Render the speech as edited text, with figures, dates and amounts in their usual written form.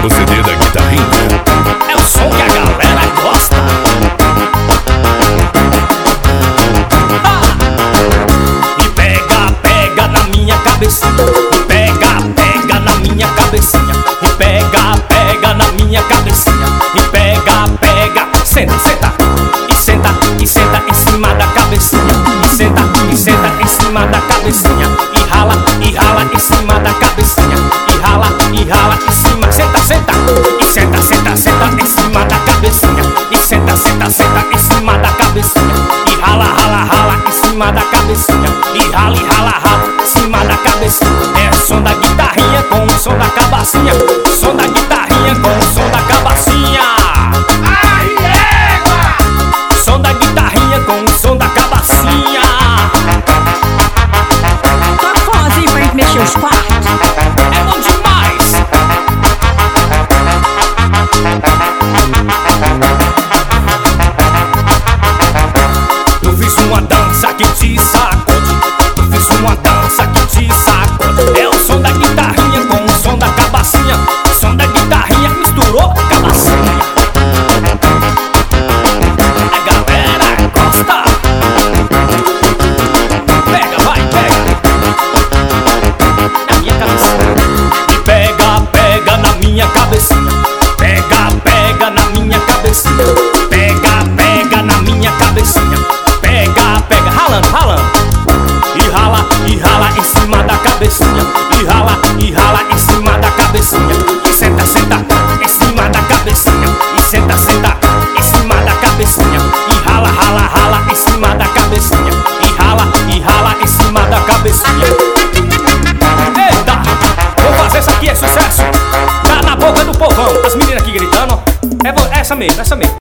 O CD da guitarrinha é o som que a galera gosta. E pega, pega na minha cabecinha. E pega, pega na minha cabecinha. E pega, pega na minha cabecinha. E pega, pega, senta, senta. E senta, e senta em cima da cabecinha. E senta em cima da cabecinha. E rala em cima da cabecinha. E rala em cima. Senta, senta. E senta, senta, senta em cima da cabecinha. E senta, senta, senta em cima da cabecinha. E rala, rala, rala em cima da cabecinha. E rala, rala em cima da cabecinha. É o som da guitarrinha com o som da cabacinha. Som da guitarrinha com o som da cabacinha. Ai, égua! Som da guitarrinha com o som da cabacinha. Toca o forrozinho pra gente mexer os quartos. É bom demais. Eu fiz uma dança que te sacode. Eu fiz uma dança que te sacode. É o som da guitarrinha com o som da cabacinha. O som da guitarrinha misturou a cabacinha. A galera gosta. Pega, vai, pega. Na minha cabecinha. E pega, pega na minha cabecinha. Pega, pega na minha cabecinha. Pega, pega na minha cabecinha. Pega, pega, ralando, ralando. E rala em cima da cabecinha. E rala em cima da cabecinha. E senta, senta em cima da cabecinha. E senta, senta em cima da cabecinha. E rala, rala, rala em cima da cabecinha. E rala em cima da cabecinha. Eita, vou fazer isso aqui, é sucesso. Tá na boca do povão. As meninas aqui gritando. É essa mesmo, essa mesmo.